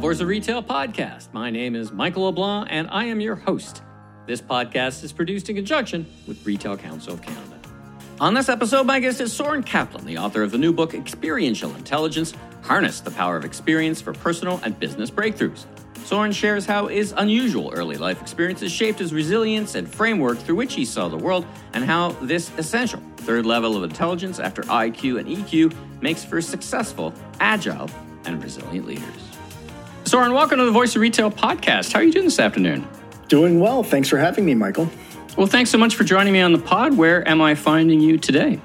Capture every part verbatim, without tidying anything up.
Voice of Retail podcast. My name is Michael LeBlanc, and I am your host. This podcast is produced in conjunction with Retail Council of Canada. On this episode, my guest is Soren Kaplan, the author of the new book, Experiential Intelligence, Harness the Power of Experience for Personal and Business Breakthroughs. Soren shares how his unusual early life experiences shaped his resilience and framework through which he saw the world, and how this essential third level of intelligence after I Q and E Q makes for successful, agile, and resilient leaders. Soren, welcome to the Voice of Retail podcast. How are you doing this afternoon? Doing well. Thanks for having me, Michael. Well, thanks so much for joining me on the pod. Where am I finding you today?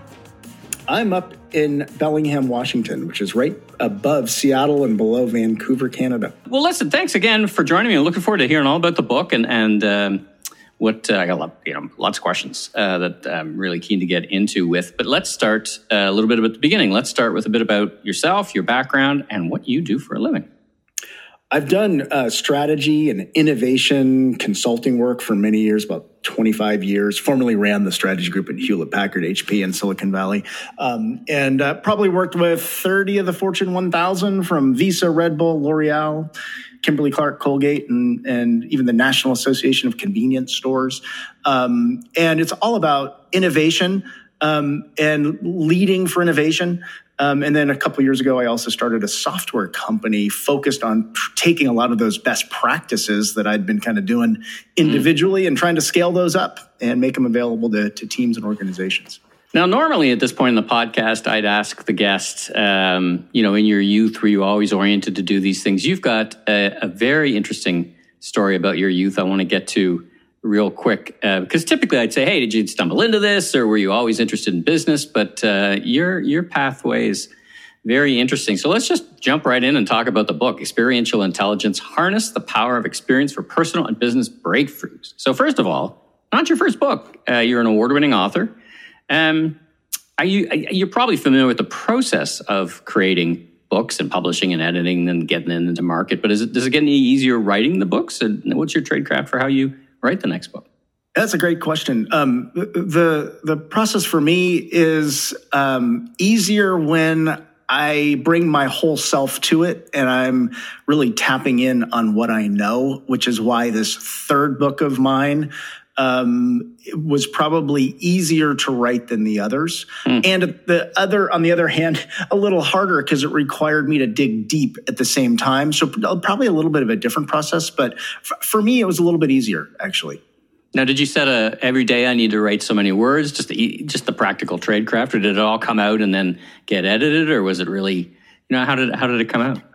I'm up in Bellingham, Washington, which is right above Seattle and below Vancouver, Canada. Well, listen, thanks again for joining me. I'm looking forward to hearing all about the book and and um, what uh, I got. Lot, you know, lots of questions uh, that I'm really keen to get into with. But let's start uh, a little bit about the beginning. Let's start with a bit about yourself, your background, and what you do for a living. I've done uh, strategy and innovation consulting work for many years, about twenty-five years. Formerly ran the strategy group at Hewlett Packard, H P, in Silicon Valley. Um, and uh, probably worked with thirty of the Fortune one thousand, from Visa, Red Bull, L'Oreal, Kimberly-Clark, Colgate, and, and even the National Association of Convenience Stores. Um, and it's all about innovation um, and leading for innovation. Um, and then a couple of years ago, I also started a software company focused on tr- taking a lot of those best practices that I'd been kind of doing individually mm. and trying to scale those up and make them available to, to teams and organizations. Now, normally at this point in the podcast, I'd ask the guest, um, you know, in your youth, were you always oriented to do these things? You've got a, a very interesting story about your youth I want to get to real quick, uh, because typically I'd say, hey, did you stumble into this, or were you always interested in business? But uh, your your pathway is very interesting. So let's just jump right in and talk about the book, Experiential Intelligence, Harness the Power of Experience for Personal and Business Breakthroughs. So first of all, not your first book. Uh, you're an award-winning author. Um, are you, you're probably familiar with the process of creating books and publishing and editing and getting them into market, but is it, does it get any easier writing the books? And what's your tradecraft for how you write the next book? That's a great question. Um, the the process for me is um, easier when I bring my whole self to it, and I'm really tapping in on what I know, which is why this third book of mine um, was probably easier to write than the others. Mm. And the other, on the other hand, a little harder because it required me to dig deep at the same time. So probably a little bit of a different process, but f- for me, it was a little bit easier, actually. Now, did you set a every day I need to write so many words, just the, just the practical tradecraft, or did it all come out and then get edited, or was it really, you know, how did how did it come out?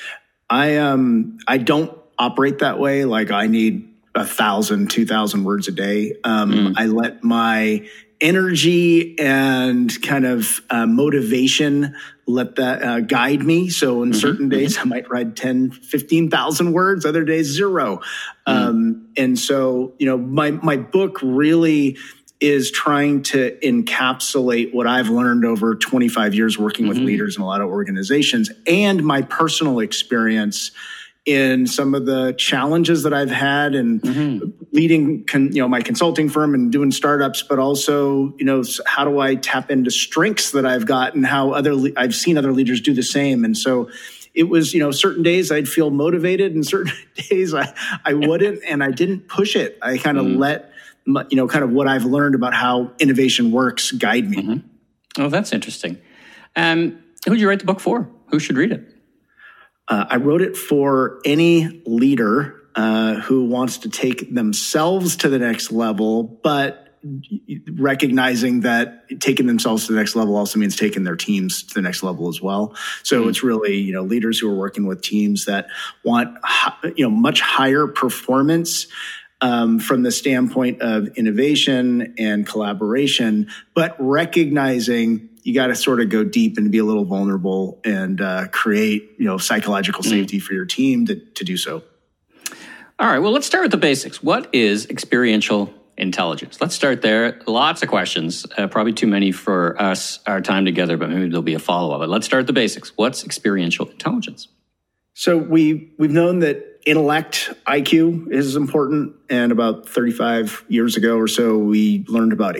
I um I don't operate that way. Like I need a thousand, two thousand words a day. Um, mm. I let my energy and kind of uh, motivation let that uh, guide me. So in mm-hmm. certain days, I might write ten, fifteen thousand words, other days, zero. Mm. Um, and so, you know, my, my book really is trying to encapsulate what I've learned over twenty-five years working mm-hmm. with leaders in a lot of organizations and my personal experience in some of the challenges that I've had and mm-hmm. leading, con, you know, my consulting firm and doing startups, but also, you know, how do I tap into strengths that I've got and how other, I've seen other leaders do the same. And so it was, you know, certain days I'd feel motivated and certain days I, I wouldn't, and I didn't push it. I kind of mm-hmm. let, my, you know, kind of what I've learned about how innovation works guide me. Mm-hmm. Oh, that's interesting. Um, who did you write the book for? Who should read it? Uh, I wrote it for any leader uh, who wants to take themselves to the next level, but recognizing that taking themselves to the next level also means taking their teams to the next level as well. So mm-hmm. it's really, you know, leaders who are working with teams that want, you know, much higher performance um, from the standpoint of innovation and collaboration, but recognizing you got to sort of go deep and be a little vulnerable and uh, create, you know, psychological safety mm. for your team to, to do so. All right. Well, let's start with the basics. What is experiential intelligence? Let's start there. Lots of questions, uh, probably too many for us, our time together, but maybe there'll be a follow-up. But let's start with the basics. What's experiential intelligence? So we, we've known that intellect, I Q, is important. And about thirty-five years ago or so, we learned about experience.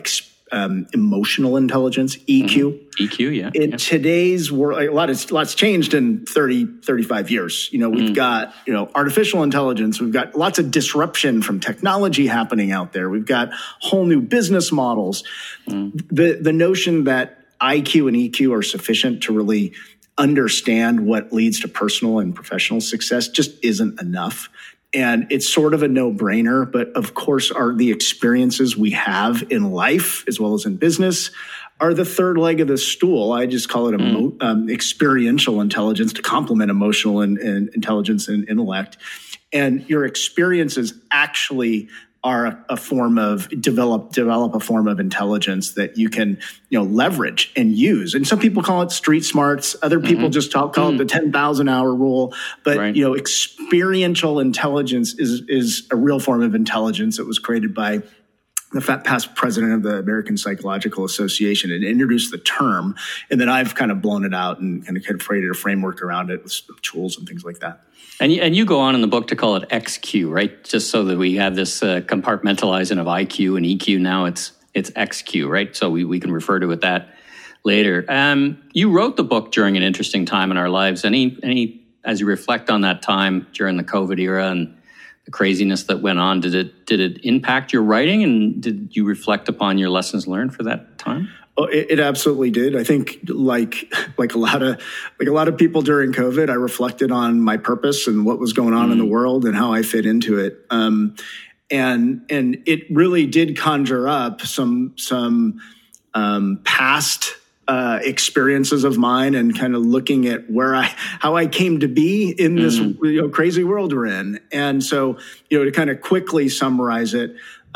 um, emotional intelligence, E Q. Mm-hmm. E Q, yeah. In yeah. today's world, a lot of, lots changed in thirty, thirty-five years. You know, we've mm. got, you know, artificial intelligence. We've got lots of disruption from technology happening out there. We've got whole new business models. Mm. The, the notion that I Q and E Q are sufficient to really understand what leads to personal and professional success just isn't enough. And it's sort of a no-brainer, but of course, are the experiences we have in life as well as in business are the third leg of the stool. I just call it a mm. um, experiential intelligence to complement emotional and, and intelligence and intellect. And your experiences actually are a, a form of develop develop a form of intelligence that you can, you know, leverage and use. And some people call it street smarts. Other people mm-hmm. just talk, call mm. it the ten thousand hour rule. But, right. you know, experiential intelligence is is a real form of intelligence that was created by the past president of the American Psychological Association and introduced the term. And then I've kind of blown it out and kind of created a framework around it with tools and things like that. And you, and you go on in the book to call it X Q, right? Just so that we have this uh, compartmentalizing of I Q and E Q. Now it's it's X Q, right? So we, we can refer to it that later. Um, you wrote the book during an interesting time in our lives. Any any as you reflect on that time during the COVID era and the craziness that went on, did it did it impact your writing, and did you reflect upon your lessons learned for that time? Oh, it, it absolutely did. I think, like like a lot of like a lot of people during COVID, I reflected on my purpose and what was going on mm. in the world and how I fit into it. Um, and and it really did conjure up some some um, past uh, experiences of mine and kind of looking at where I how I came to be in this mm. you know, crazy world we're in. And so, you know, to kind of quickly summarize it.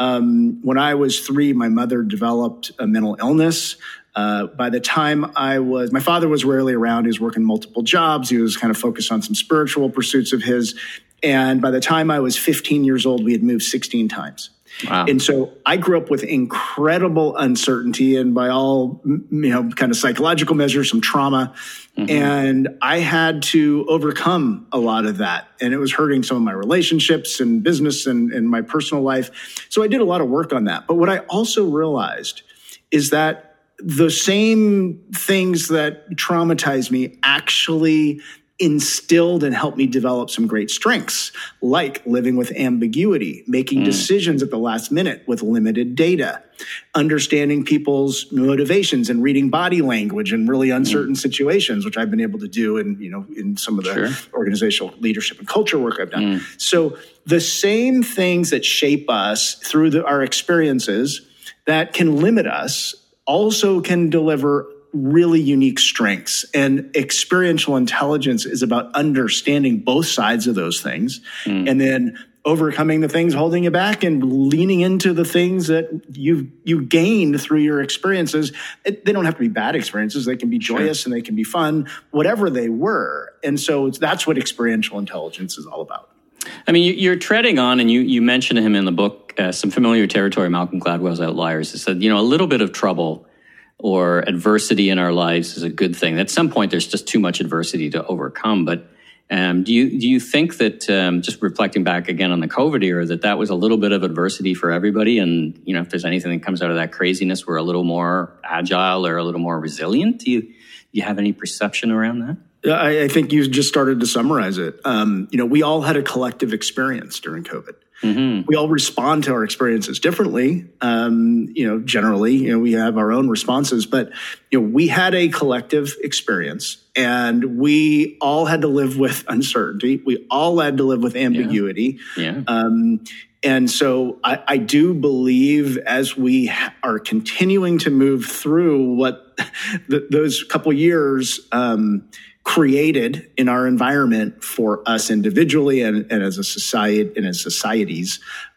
Um, when I was three, my mother developed a mental illness. Uh, by the time I was, my father was rarely around. He was working multiple jobs. He was kind of focused on some spiritual pursuits of his. And by the time I was fifteen years old, we had moved sixteen times. Wow. And so I grew up with incredible uncertainty and by all, you know, kind of psychological measures, some trauma. Mm-hmm. And I had to overcome a lot of that. And it was hurting some of my relationships and business and, and my personal life. So I did a lot of work on that. But what I also realized is that the same things that traumatized me actually instilled and helped me develop some great strengths, like living with ambiguity, making mm. decisions at the last minute with limited data, understanding people's motivations and reading body language in really uncertain mm. situations, which I've been able to do in, you know, in some of the sure. organizational leadership and culture work I've done. Mm. So the same things that shape us through the, our experiences that can limit us also can deliver really unique strengths. And experiential intelligence is about understanding both sides of those things mm. and then overcoming the things holding you back and leaning into the things that you you gained through your experiences. It, they don't have to be bad experiences. They can be joyous sure. and they can be fun, whatever they were. And so it's, that's what experiential intelligence is all about. I mean, you're treading on, and you, you mentioned him in the book, uh, some familiar territory, Malcolm Gladwell's Outliers. He said, you know, a little bit of trouble or adversity in our lives is a good thing. At some point, there's just too much adversity to overcome. But um, do you do you think that, um, just reflecting back again on the COVID era, that that was a little bit of adversity for everybody? And, you know, if there's anything that comes out of that craziness, we're a little more agile or a little more resilient? Do you, do you have any perception around that? I, I think you just started to summarize it. Um, you know, we all had a collective experience during COVID. Mm-hmm. We all respond to our experiences differently. Um, you know, generally, you know, we have our own responses, but, you know, we had a collective experience and we all had to live with uncertainty. We all had to live with ambiguity. Yeah. yeah. Um, and so I, I do believe as we ha- are continuing to move through what th- those couple years, um, created in our environment for us individually and, and as a society and as societies,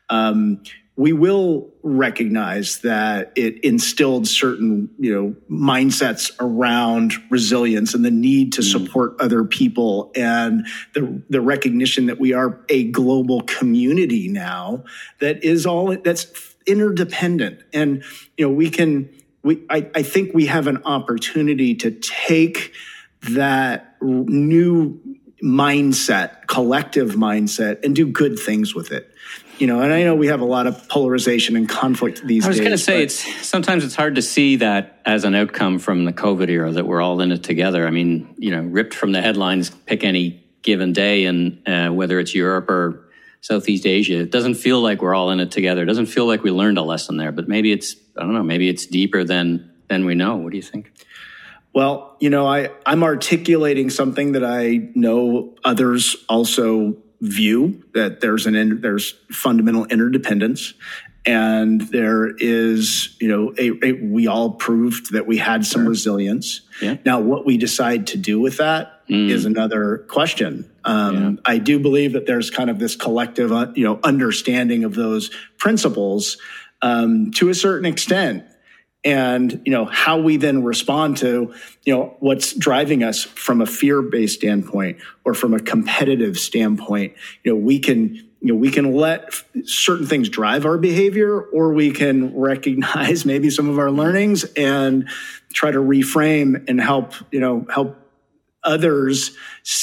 um, we will recognize that it instilled certain, you know, mindsets around resilience and the need to mm. support other people and the the recognition that we are a global community now that is all that's interdependent. And, you know, we can, we I, I think we have an opportunity to take that new mindset, collective mindset, and do good things with it. You know, and I know we have a lot of polarization and conflict these days. I was days, going to say, but it's sometimes it's hard to see that as an outcome from the COVID era, that we're all in it together. I mean, you know, ripped from the headlines, pick any given day, and uh, whether it's Europe or Southeast Asia, it doesn't feel like we're all in it together. It doesn't feel like we learned a lesson there, but maybe it's, I don't know, maybe it's deeper than than we know. What do you think? Well, you know, I, I'm articulating something that I know others also view, that there's an there's fundamental interdependence, and there is, you know, a, a, we all proved that we had some sure. resilience. Yeah. Now, what we decide to do with that mm. is another question. Um, yeah. I do believe that there's kind of this collective, uh, you know, understanding of those principles um, to a certain extent. And, you know, how we then respond to, you know, what's driving us from a fear-based standpoint or from a competitive standpoint. You know, we can, you know, we can let certain things drive our behavior, or we can recognize maybe some of our learnings and try to reframe and help, you know, help others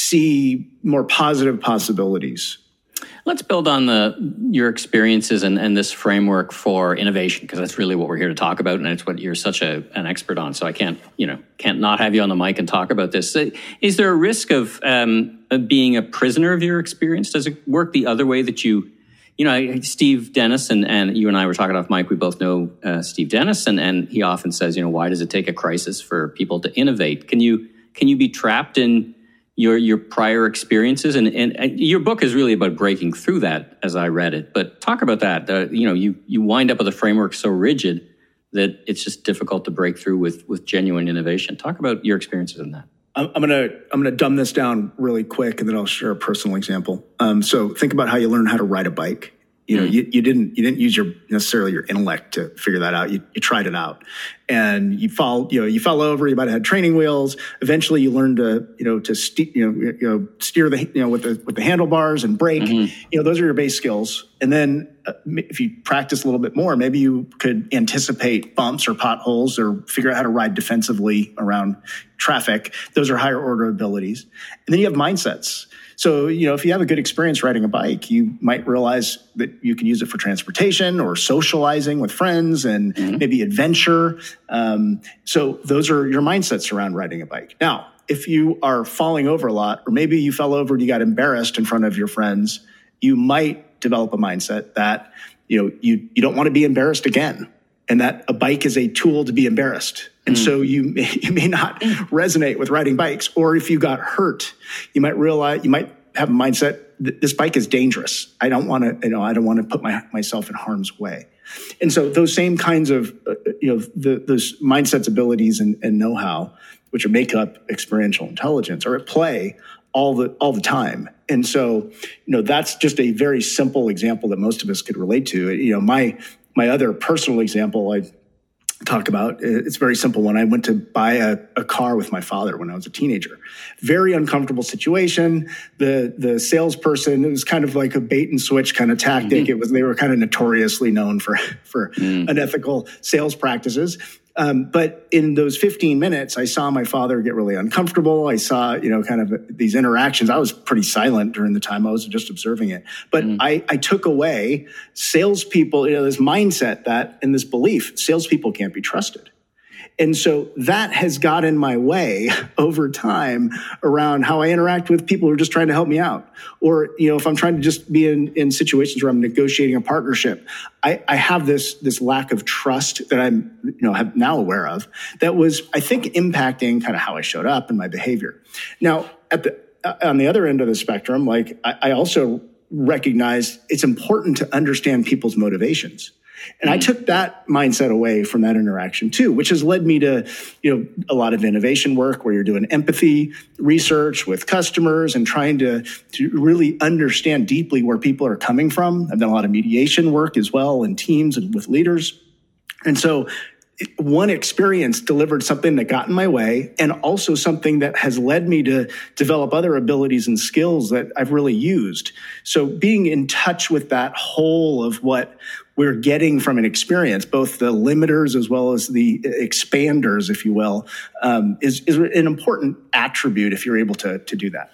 see more positive possibilities. Let's build on the your experiences and, and this framework for innovation, because that's really what we're here to talk about, and it's what you're such a, an expert on. So I can't, you know, can't not have you on the mic and talk about this. Is there a risk of, um, of being a prisoner of your experience? Does it work the other way that you, you know, Steve Dennis and, and you and I were talking off mic. We both know uh, Steve Dennis, and, and he often says, you know, why does it take a crisis for people to innovate? Can you can you be trapped in your your prior experiences? And, and, and your book is really about breaking through that, as I read it. But talk about that. Uh, you know, you you wind up with a framework so rigid that it's just difficult to break through with with genuine innovation. Talk about your experiences in that. I'm gonna I'm gonna dumb this down really quick, and then I'll share a personal example. Um, so think about how you learn how to ride a bike. You know, mm. you, you didn't you didn't use your necessarily your intellect to figure that out. You, you tried it out, and you fall you know you fell over. You might have had training wheels. Eventually, you learned to you know to ste- you know you know steer the you know with the with the handlebars and brake. Mm-hmm. You know, those are your base skills. And then uh, if you practice a little bit more, maybe you could anticipate bumps or potholes, or figure out how to ride defensively around traffic. Those are higher order abilities. And then you have mindsets. So, you know, if you have a good experience riding a bike, you might realize that you can use it for transportation or socializing with friends and mm-hmm. maybe adventure. Um, so those are your mindsets around riding a bike. Now, if you are falling over a lot, or maybe you fell over and you got embarrassed in front of your friends, you might develop a mindset that, you know, you, you don't want to be embarrassed again, and that a bike is a tool to be embarrassed. And mm. so you may, you may not resonate with riding bikes. Or if you got hurt, you might realize, you might have a mindset that this bike is dangerous. I don't want to, you know, I don't want to put my, myself in harm's way. And so those same kinds of, uh, you know, the, those mindsets, abilities, and, and know-how, which are make up experiential intelligence, are at play all the all the time. And so, you know, that's just a very simple example that most of us could relate to. You know, my my other personal example I talk about, it's a very simple one. I went to buy a, a car with my father when I was a teenager. Very uncomfortable situation. The the salesperson, it was kind of like a bait and switch kind of tactic. Mm-hmm. It was they were kind of notoriously known for for mm. unethical sales practices. Um, but in those fifteen minutes, I saw my father get really uncomfortable. I saw, you know, kind of these interactions. I was pretty silent during the time. I was just observing it. But mm. I, I took away salespeople, you know, this mindset that, and this belief, salespeople can't be trusted. And so that has got in my way over time around how I interact with people who are just trying to help me out. Or, you know, if I'm trying to just be in, in situations where I'm negotiating a partnership, I, I have this, this lack of trust that I'm, you know, have now aware of that was, I think, impacting kind of how I showed up and my behavior. Now, at the, uh, on the other end of the spectrum, like I, I also recognize it's important to understand people's motivations. And I took that mindset away from that interaction too, which has led me to, you know, a lot of innovation work where you're doing empathy research with customers and trying to, to really understand deeply where people are coming from. I've done a lot of mediation work as well in teams and with leaders. And so one experience delivered something that got in my way, and also something that has led me to develop other abilities and skills that I've really used. So being in touch with that whole of what we're getting from an experience, both the limiters as well as the expanders, if you will, um, is, is an important attribute if you're able to, to do that.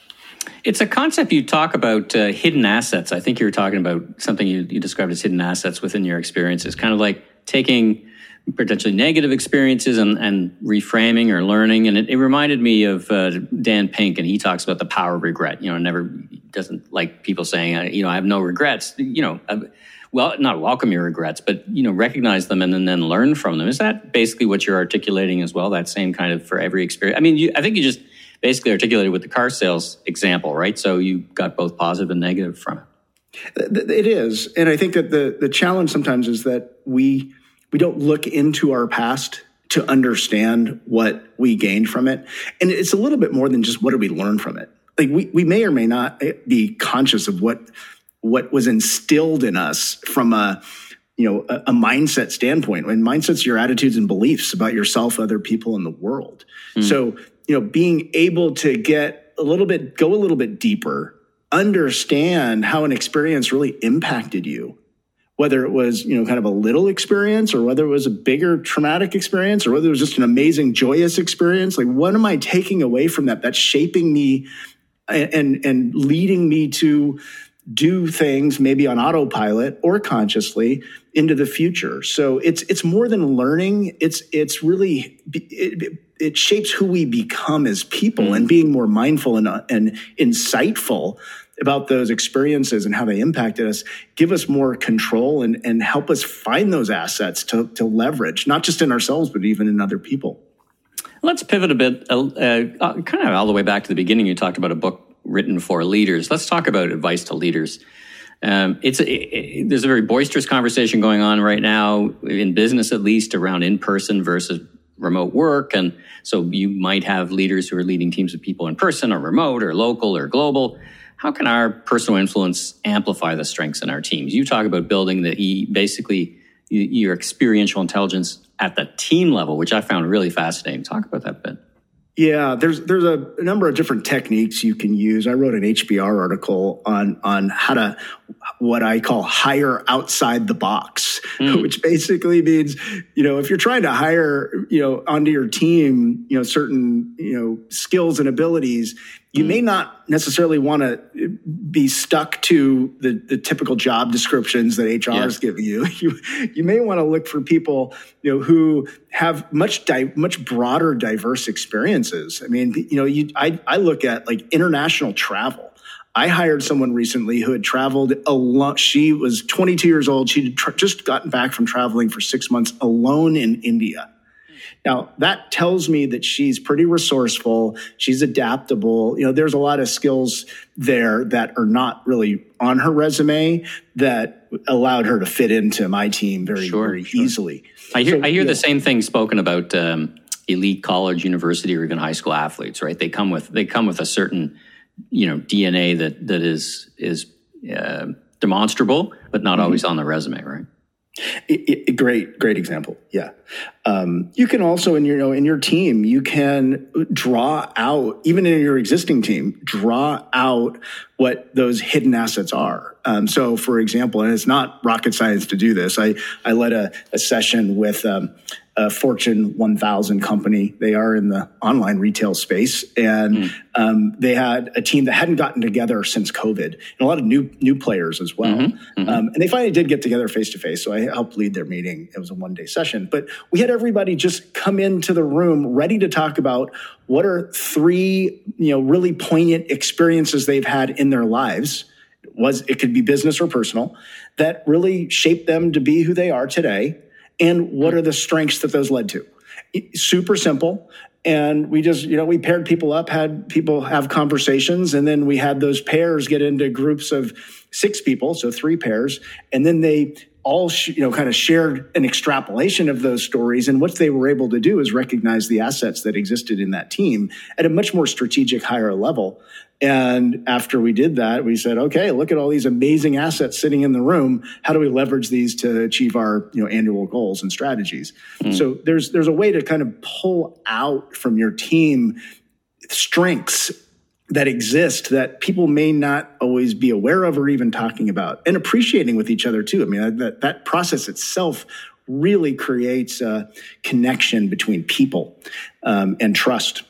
It's a concept you talk about, uh, hidden assets. I think you were talking about something you, you described as hidden assets within your experiences, kind of like taking potentially negative experiences and, and reframing or learning. And it, it reminded me of uh, Dan Pink, and he talks about the power of regret. You know, never doesn't like people saying, you know, I have no regrets. You know, I've, well, not welcome your regrets, but, you know, recognize them and then, then learn from them. Is that basically what you're articulating as well? That same kind of for every experience? I mean, you, I think you just basically articulated with the car sales example, right? So you got both positive and negative from it. It is. And I think that the, the challenge sometimes is that we, we don't look into our past to understand what we gained from it. And it's a little bit more than just what did we learn from it? Like we, we may or may not be conscious of what what was instilled in us from a, you know, a, a mindset standpoint. And mindset's your attitudes and beliefs about yourself, other people, and the world. Mm. So, you know, being able to get a little bit, go a little bit deeper, understand how an experience really impacted you, whether it was, you know, kind of a little experience or whether it was a bigger traumatic experience or whether it was just an amazing, joyous experience. Like, what am I taking away from that? That's shaping me and, and, and leading me to do things maybe on autopilot or consciously into the future. So it's it's more than learning. It's it's really it, it shapes who we become as people, mm. and being more mindful and and insightful about those experiences and how they impacted us, give us more control and and help us find those assets to to leverage, not just in ourselves but even in other people. Let's pivot a bit, uh, uh, kind of all the way back to the beginning. You talked about a book written for leaders. Let's talk about advice to leaders. Um, it's a, it, there's a very boisterous conversation going on right now in business, at least, around in-person versus remote work. And so you might have leaders who are leading teams of people in person or remote or local or global. How can our personal influence amplify the strengths in our teams? You talk about building the e, basically your experiential intelligence at the team level, which I found really fascinating. Talk about that a bit. Yeah, there's there's a, a number of different techniques you can use. I wrote an H B R article on on how to, what I call hire outside the box, mm. which basically means, you know, if you're trying to hire, you know, onto your team, you know, certain, you know, skills and abilities, you mm. may not necessarily want to be stuck to the, the typical job descriptions that H R yeah. is giving you. You you may want to look for people, you know, who have much di- much broader, diverse experiences. I mean, you know, you I I look at like international travel. I hired someone recently who had traveled a lot. She was twenty-two years old. She'd tr- just gotten back from traveling for six months alone in India. Now, that tells me that she's pretty resourceful. She's adaptable. You know, there's a lot of skills there that are not really on her resume that allowed her to fit into my team very, sure, very sure. easily. I hear, so, I hear the know, same thing spoken about um, elite college, university, or even high school athletes, right? They come with they come with a certain, you know, D N A that that is is uh, demonstrable, but not mm-hmm. always on the resume, right? It, it, great, great example. Yeah. Um, you can also, in your, you know, in your team, you can draw out, even in your existing team, draw out what those hidden assets are. Um, so, for example, and it's not rocket science to do this. I, I led a, a session with um, a Fortune one thousand company. They are in the online retail space, and mm. um, they had a team that hadn't gotten together since COVID, and a lot of new new players as well. Mm-hmm. Mm-hmm. Um, and they finally did get together face to face. So I helped lead their meeting. It was a one day session, but we had everybody just come into the room ready to talk about what are three, you know, really poignant experiences they've had in their lives. It was it could be business or personal that really shaped them to be who they are today. And what are the strengths that those led to? Super simple. And we just, you know, we paired people up, had people have conversations, and then we had those pairs get into groups of six people, so three pairs. And then they all, you know, kind of shared an extrapolation of those stories. And what they were able to do is recognize the assets that existed in that team at a much more strategic, higher level. And after we did that, we said, okay, look at all these amazing assets sitting in the room. How do we leverage these to achieve our, you know, annual goals and strategies? Mm. So there's there's a way to kind of pull out from your team strengths that exist that people may not always be aware of or even talking about, and appreciating with each other too. I mean, that, that process itself really creates a connection between people um, and trust.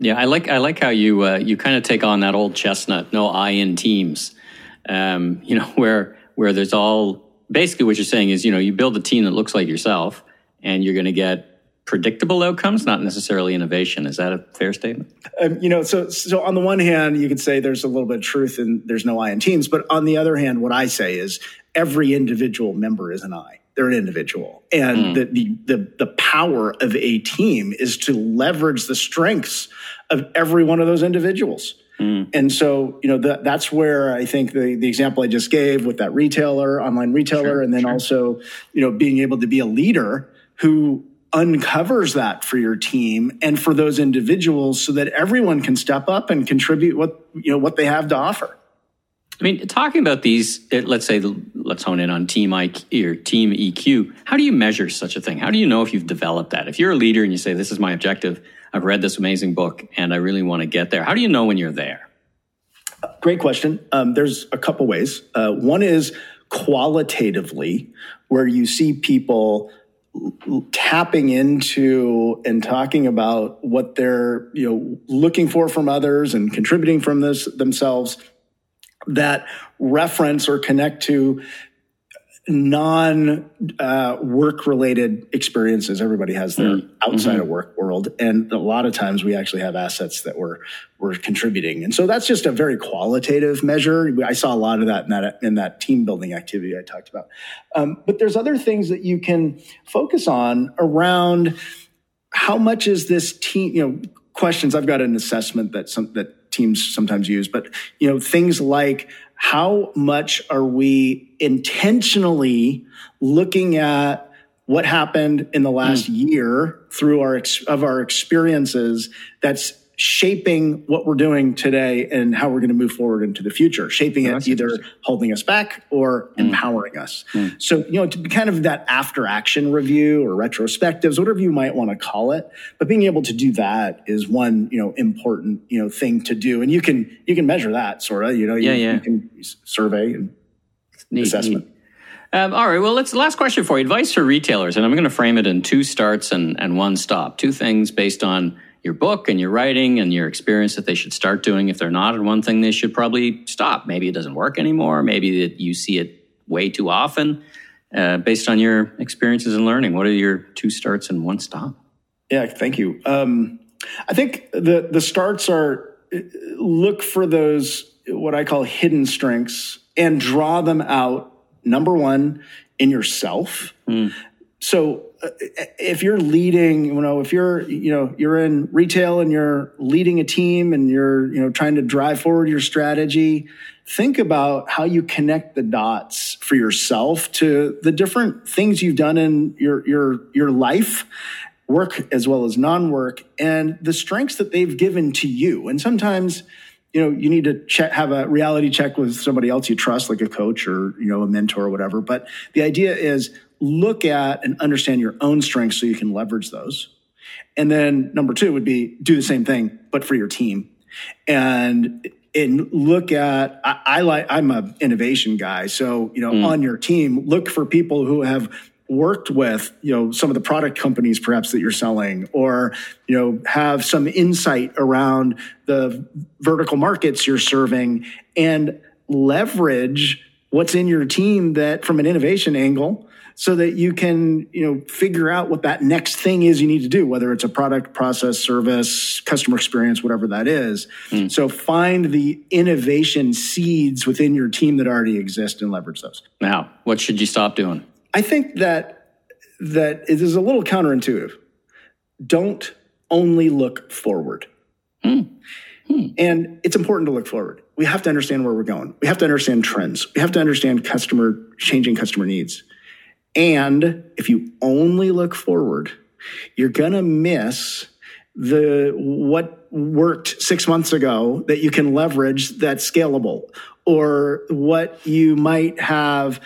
Yeah, I like I like how you uh, you kind of take on that old chestnut, no I in teams. Um, you know, where where there's all basically what you're saying is, you know, you build a team that looks like yourself, and you're going to get predictable outcomes, not necessarily innovation. Is that a fair statement? Um, you know, so so on the one hand, you could say there's a little bit of truth and there's no I in teams, but on the other hand, what I say is every individual member is an I. They're an individual, and mm. the, the the the power of a team is to leverage the strengths of every one of those individuals. Mm. And so, you know, that, that's where I think the, the example I just gave with that retailer, online retailer, sure, and then sure. also, you know, being able to be a leader who uncovers that for your team and for those individuals so that everyone can step up and contribute what, you know, what they have to offer. I mean, talking about these, let's say, let's hone in on team I Q or team E Q. How do you measure such a thing? How do you know if you've developed that? If you're a leader and you say, this is my objective, I've read this amazing book and I really want to get there. How do you know when you're there? Great question. Um, there's a couple ways. Uh, one is qualitatively, where you see people tapping into and talking about what they're, you know, looking for from others and contributing from this themselves that reference or connect to non uh, work related experiences. Everybody has their mm-hmm. outside of work world. And a lot of times we actually have assets that we're, we're contributing. And so that's just a very qualitative measure. I saw a lot of that in that, in that team building activity I talked about. Um, but there's other things that you can focus on around how much is this team, you know, questions. I've got an assessment that some, that teams sometimes use, but, you know, things like, how much are we intentionally looking at what happened in the last mm. year through our ex- of our experiences that's shaping what we're doing today and how we're going to move forward into the future, shaping oh, it either holding us back or mm. empowering us. Mm. So, you know, to be kind of that after action review or retrospectives, whatever you might want to call it, but being able to do that is one, you know, important, you know, thing to do. And you can, you can measure that sort of, you know, you, yeah, yeah. you can survey and neat, assessment. Neat. Um, all right. Well, let's last question for you. Advice for retailers. And I'm going to frame it in two starts and, and one stop, two things based on your book and your writing and your experience that they should start doing if they're not, and one thing they should probably stop. Maybe it doesn't work anymore. Maybe that you see it way too often. Uh, based on your experiences and learning, what are your two starts and one stop? Yeah, thank you. Um, I think the the starts are look for those what I call hidden strengths and draw them out. Number one, in yourself. Mm. So if you're leading, you know, if you're, you know, you're in retail and you're leading a team and you're, you know, trying to drive forward your strategy, think about how you connect the dots for yourself to the different things you've done in your, your, your life, work as well as non-work, and the strengths that they've given to you. And sometimes, you know, you need to check, have a reality check with somebody else you trust, like a coach or, you know, a mentor or whatever. But the idea is, look at and understand your own strengths so you can leverage those. And then number two would be do the same thing, but for your team. And, and look at, I, I like, I'm an innovation guy. So, you know, mm. on your team, look for people who have worked with, you know, some of the product companies perhaps that you're selling, or, you know, have some insight around the vertical markets you're serving, and leverage what's in your team that from an innovation angle, so that you can, you know, figure out what that next thing is you need to do, whether it's a product, process, service, customer experience, whatever that is. Mm. So find the innovation seeds within your team that already exist and leverage those. Now, what should you stop doing? I think that that it is a little counterintuitive. Don't only look forward. Mm. Hmm. And it's important to look forward. We have to understand where we're going. We have to understand trends. We have to understand customer changing customer needs. And if you only look forward, you're going to miss the what worked six months ago that you can leverage that's scalable, or what you might have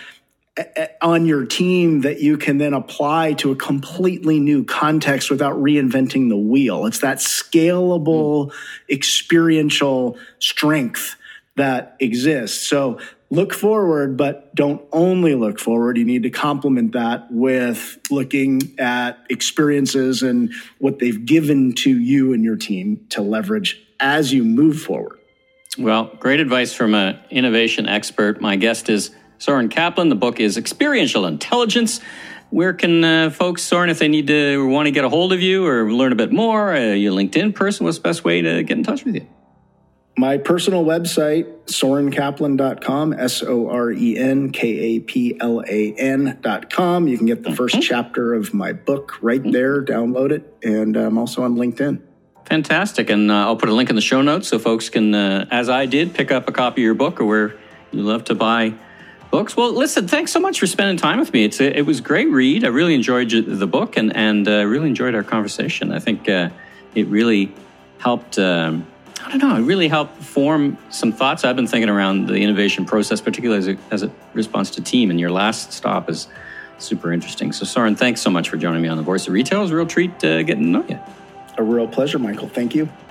on your team that you can then apply to a completely new context without reinventing the wheel. It's that scalable, experiential strength that exists. So look forward, but don't only look forward. You need to complement that with looking at experiences and what they've given to you and your team to leverage as you move forward. Well, great advice from an innovation expert. My guest is Soren Kaplan. The book is Experiential Intelligence. Where can uh, folks, Soren, if they need to or want to get a hold of you or learn a bit more, uh, your LinkedIn person, what's the best way to get in touch with you? My personal website, soren kaplan dot com, S O R E N K A P L A N dot com. You can get the first mm-hmm. chapter of my book right mm-hmm. there, download it, and I'm also on LinkedIn. Fantastic. And uh, I'll put a link in the show notes so folks can, uh, as I did, pick up a copy of your book or where you love to buy books. Well, listen, thanks so much for spending time with me. It's a, it was a great read. I really enjoyed the book and, and uh, really enjoyed our conversation. I think uh, it really helped... Um, I don't know, it really helped form some thoughts I've been thinking around the innovation process, particularly as it, as it responds to team. And your last stop is super interesting. So, Soren, thanks so much for joining me on The Voice of Retail. It was a real treat uh, getting to know you. A real pleasure, Michael. Thank you.